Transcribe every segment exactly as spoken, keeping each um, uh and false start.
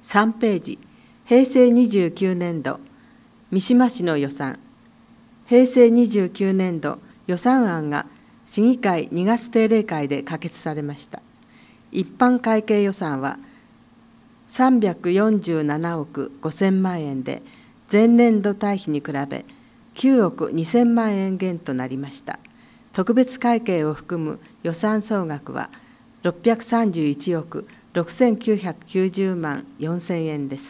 さんページ、平成にじゅうきゅうねんど、三島市の予算。平成にじゅうきゅうねんど予算案が市議会にがつ定例会で可決されました。一般会計予算はさんびゃくよんじゅうななおくごせんまんえんで、前年度対比に比べきゅうおくにせんまんえん減となりました。特別会計を含む予算総額はろっぴゃくさんじゅういちおくろくせんきゅうひゃくきゅうじゅうまんよんせんえんです。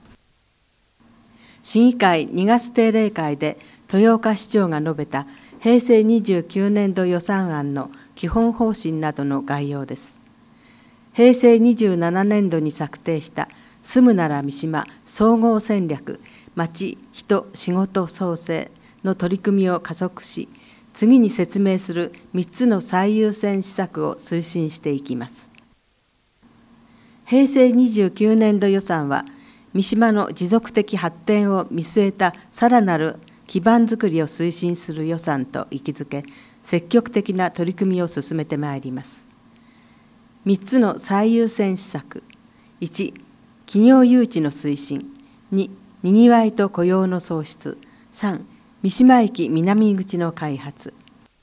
市議会にがつ定例会で豊岡市長が述べた平成にじゅうきゅうねんど予算案の基本方針などの概要です。平成にじゅうななねんどに策定した住むなら三島総合戦略町人仕事創生の取り組みを加速し、次に説明するみっつの最優先施策を推進していきます。平成にじゅうきゅうねんど予算は三島の持続的発展を見据えたさらなる基盤づくりを推進する予算と位置づけ、積極的な取り組みを進めてまいります。みっつの最優先施策。いち、企業誘致の推進。に、にぎわいと雇用の創出。さん、三島駅南口の開発。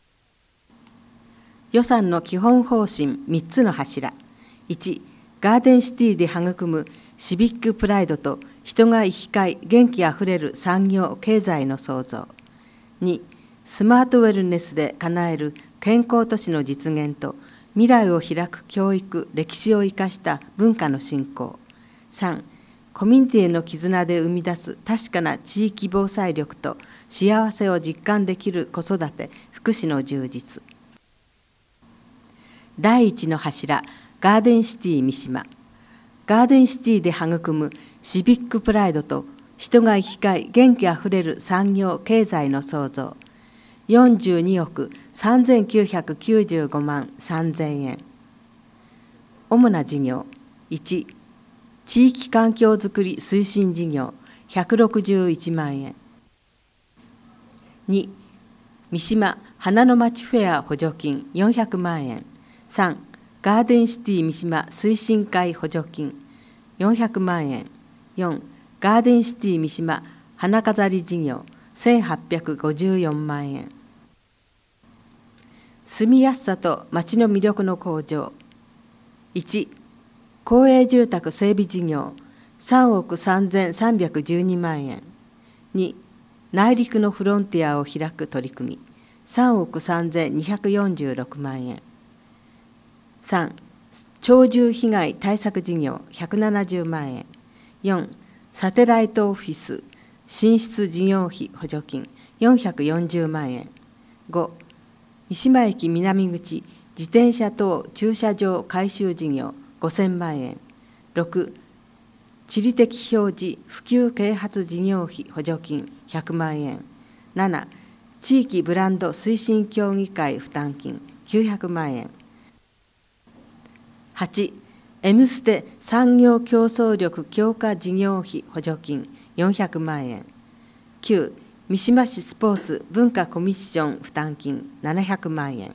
予算の基本方針みっつの柱。いち、ガーデンシティで育むシビックプライドと人が生き交い元気あふれる産業経済の創造。に、スマートウェルネスで叶える健康都市の実現と未来を開く教育歴史を生かした文化の振興。さん、コミュニティへの絆で生み出す確かな地域防災力と幸せを実感できる子育て福祉の充実。だいいちの柱、ガーデンシティ三島。ガーデンシティで育むシビックプライドと人が生き交い元気あふれる産業経済の創造。よんじゅうにおくさんぜんきゅうひゃくきゅうじゅうごまんさんぜんえん。主な事業。いち、地域環境づくり推進事業ひゃくろくじゅういちまんえん。に、三島花の町フェア補助金よんひゃくまんえん。さん、ガーデンシティ三島推進会補助金よんひゃくまんえん。よん、ガーデンシティ三島花飾り事業せんはっぴゃくごじゅうよんまんえん。住みやすさと町の魅力の向上。いち、公営住宅整備事業さんおくさんぜんさんびゃくじゅうにまんえん。に、内陸のフロンティアを開く取り組みさんおくさんぜんにひゃくよんじゅうろくまんえん。さん、鳥獣被害対策事業ひゃくななじゅうまんえん。よん、サテライトオフィス進出事業費補助金よんひゃくよんじゅうまんえん。ご、三島駅南口自転車等駐車場改修事業ごせんまんえん。ろく、地理的表示普及啓発事業費補助金ひゃくまんえん。なな、地域ブランド推進協議会負担金きゅうひゃくまんえん。はち、エムステ産業競争力強化事業費補助金よんひゃくまんえん。きゅう、三島市スポーツ文化コミッション負担金ななひゃくまんえん。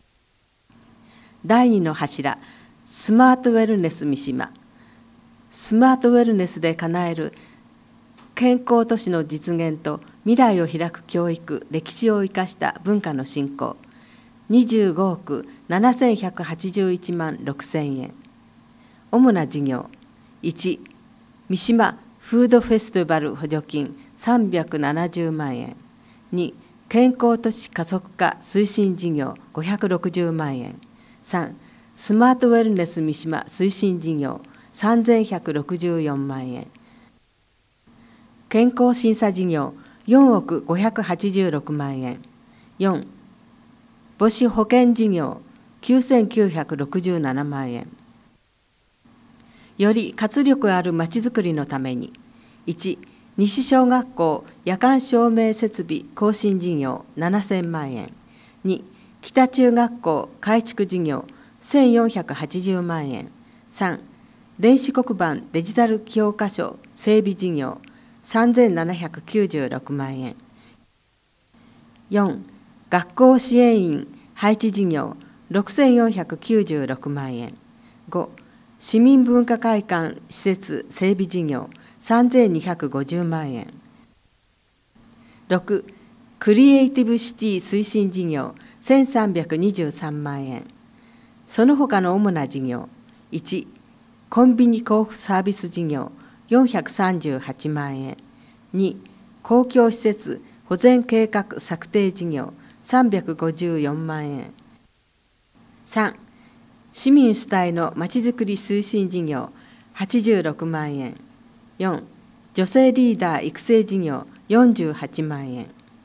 だいにの柱、スマートウェルネス三島。スマートウェルネスで叶える健康都市の実現と未来を開く教育歴史を生かした文化の振興にじゅうごおくななせんひゃくはちじゅういちまんろくせんえん。主な事業。いち、三島フードフェスティバル補助金さんびゃくななじゅうまんえん。に、健康都市加速化推進事業ごひゃくろくじゅうまんえん。さん、スマートウェルネス三島推進事業さんぜんひゃくろくじゅうよんまんえん。健康審査事業よんおくごひゃくはちじゅうろくまんえん。よん、母子保険事業きゅうせんきゅうひゃくろくじゅうななまんえん。より活力あるまちづくりのために、いち、西小学校夜間照明設備更新事業ななせんまんえん。に、北中学校改築事業せんよんひゃくはちじゅうまんえん。さん、電子黒板デジタル教科書整備事業さんぜんななひゃくきゅうじゅうろくまんえん。よん、学校支援員配置事業ろくせんよんひゃくきゅうじゅうろくまんえん。ご、 市民文化会館施設整備事業さんぜんにひゃくごじゅうまんえん。ろく、クリエイティブシティ推進事業せんさんびゃくにじゅうさんまんえん。その他の主な事業、いち、コンビニ交付サービス事業よんひゃくさんじゅうはちまんえん。に、公共施設保全計画策定事業さんびゃくごじゅうよんまんえん。さん、市民主体のまちづくり推進事業はちじゅうろくまんえん。よん、女性リーダー育成事業よんじゅうはちまんえん。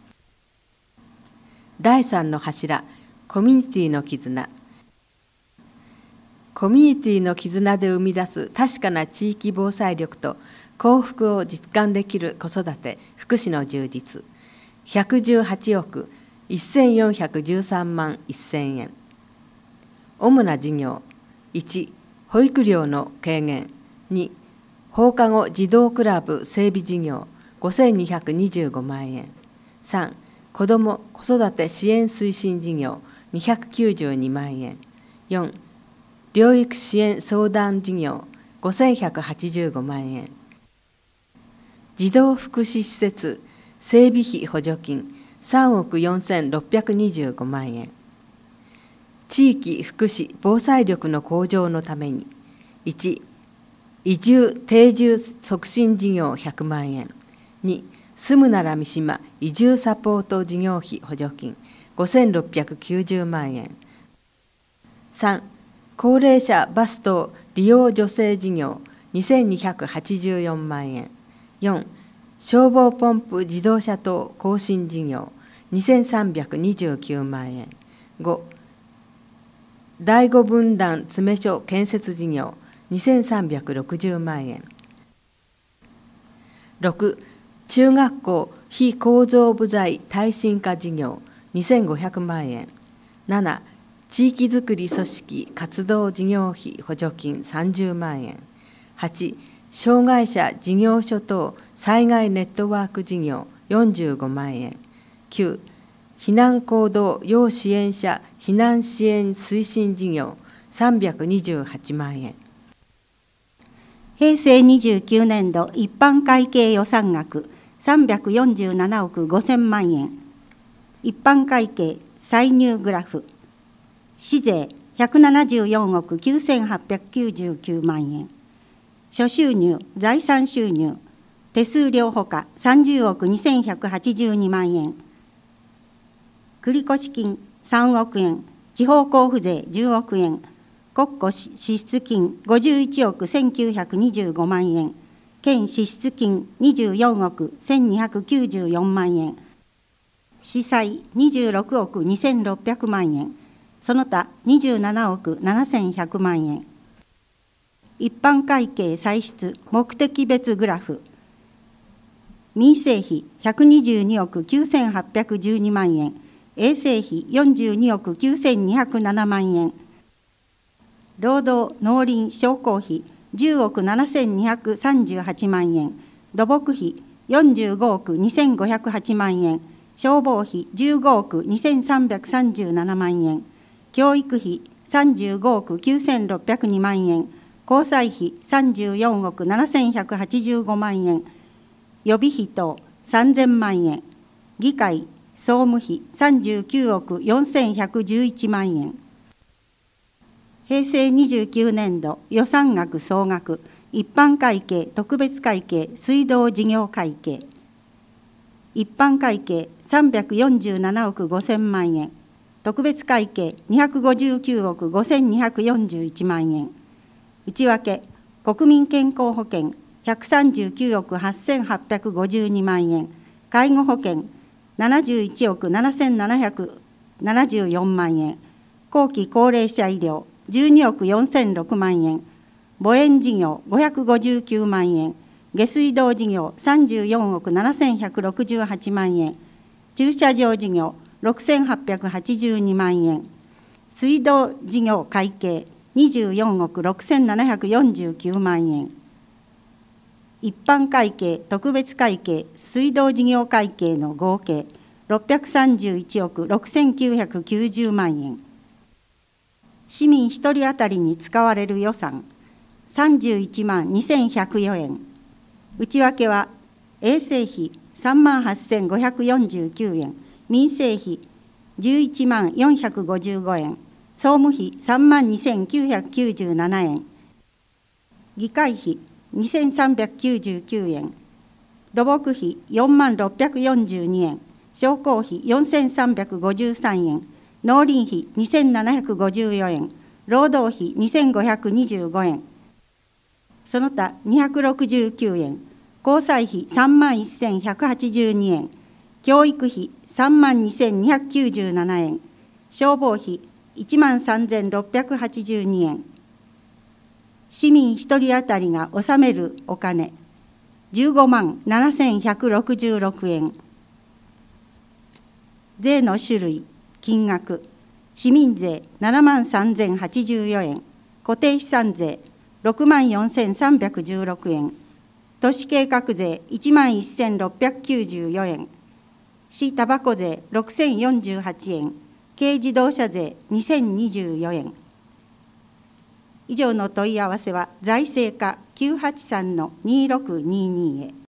だいさんの柱、コミュニティの絆。コミュニティの絆で生み出す確かな地域防災力と幸福を実感できる子育て・福祉の充実。ひゃくじゅうはちおくせんよんひゃくじゅうさんまんせんえん。主な事業、いち、保育料の軽減。に、放課後児童クラブ整備事業ごせんにひゃくにじゅうごまんえん。さん、子ども・子育て支援推進事業にひゃくきゅうじゅうにまんえん。よん、療育支援相談事業ごせんひゃくはちじゅうごまんえん。児童福祉施設整備費補助金さんおくよんせんろっぴゃくにじゅうごまんえん。地域福祉防災力の向上のために、いち、移住定住促進事業ひゃくまんえん。に、住むなら三島移住サポート事業費補助金ごせんろっぴゃくきゅうじゅうまんえん。さん、高齢者バス等利用助成事業にせんにひゃくはちじゅうよんまんえん。よん、消防ポンプ自動車等更新事業にせんさんびゃくにじゅうきゅうまんえん。ご、第五分断詰所建設事業にせんさんびゃくろくじゅうまんえん。ろく、中学校非構造部材耐震化事業にせんごひゃくまんえん。なな、地域づくり組織活動事業費補助金さんじゅうまんえん。はち、障害者事業所等災害ネットワーク事業よんじゅうごまんえん。きゅう、避難行動要支援者避難支援推進事業さんびゃくにじゅうはちまんえん。 へいせいにじゅうきゅうねんど一般会計予算額さんびゃくよんじゅうななおくごせんまんえん。一般会計歳入グラフ。市税ひゃくななじゅうよんおくきゅうせんはっぴゃくきゅうじゅうきゅうまんえん。諸収入財産収入手数料ほかさんじゅうおくにせんひゃくはちじゅうにまんえん。繰越金さんおくえん。地方交付税じゅうおくえん。国庫支出金ごじゅういちおくせんきゅうひゃくにじゅうごまんえん。県支出金にじゅうよんおくせんにひゃくきゅうじゅうよんまんえん。司債にじゅうろくおくにせんろっぴゃくまんえん。その他にじゅうななおくななせんひゃくまんえん。一般会計歳出目的別グラフ。民生費ひゃくにじゅうにおくきゅうせんはっぴゃくじゅうにまんえん。衛生費よんじゅうにおくきゅうせんにひゃくななまんえん。労働農林商工費じゅうおくななせんにひゃくさんじゅうはちまんえん。土木費よんじゅうごおくにせんごひゃくはちまんえん。消防費じゅうごおくにせんさんびゃくさんじゅうななまんえん。教育費さんじゅうごおくきゅうせんろっぴゃくにまんえん。交際費さんじゅうよんおくななせんひゃくはちじゅうごまんえん。予備費等さんぜんまんえん。議会総務費さんじゅうきゅうおくよんせんひゃくじゅういちまんえん。へいせいにじゅうきゅうねんど予算額総額一般会計特別会計水道事業会計。一般会計さんびゃくよんじゅうななおくごせんまんえん。特別会計にひゃくごじゅうきゅうおくごせんにひゃくよんじゅういちまんえん。内訳国民健康保険ひゃくさんじゅうきゅうおくはっせんはっぴゃくごじゅうにまんえん。介護保険ななじゅういちおくななせんななひゃくななじゅうよんまんえん。後期高齢者医療じゅうにおくよんせんろくまんえん。母園事業ごひゃくごじゅうきゅうまんえん。下水道事業さんじゅうよんおくななせんひゃくろくじゅうはちまんえん。駐車場事業ろくせんはっぴゃくはちじゅうにまんえん。水道事業会計にじゅうよんおくろくせんななひゃくよんじゅうきゅうまんえん。一般会計特別会計水道事業会計の合計ろっぴゃくさんじゅういちおくろくせんきゅうひゃくきゅうじゅうまんえん。市民ひとり当たりに使われる予算さんじゅういちまんにせんひゃくよえん。内訳は衛生費さんまんはっせんごひゃくよんじゅうきゅうえん、民生費じゅういちまんよんひゃくごじゅうごえん、総務費さんまんにせんきゅうひゃくきゅうじゅうななえん、議会費にせんさんびゃくきゅうじゅうきゅうえん、土木費よんまんろっぴゃくよんじゅうにえん、商工費よんせんさんびゃくごじゅうさんえん、農林費にせんななひゃくごじゅうよえん、労働費にせんごひゃくにじゅうごえん、その他にひゃくろくじゅうきゅうえん、交際費さんまんせんひゃくはちじゅうにえん、教育費さんまんにせんにひゃくきゅうじゅうななえん、消防費いちまんさんぜんろっぴゃくはちじゅうにえん、市民ひとり当たりが納めるお金じゅうごまんななせんひゃくろくじゅうろくえん、税の種類、金額、市民税ななまんさんぜんはちじゅうよえん、固定資産税ろくまんよんせんさんびゃくじゅうろくえん、都市計画税いちまんせんろっぴゃくきゅうじゅうよえん、市たばこ税ろくせんよんじゅうはちえん、軽自動車税にせんにじゅうよえん。以上の問い合わせは財政課きゅうはちさんのにろくににへ。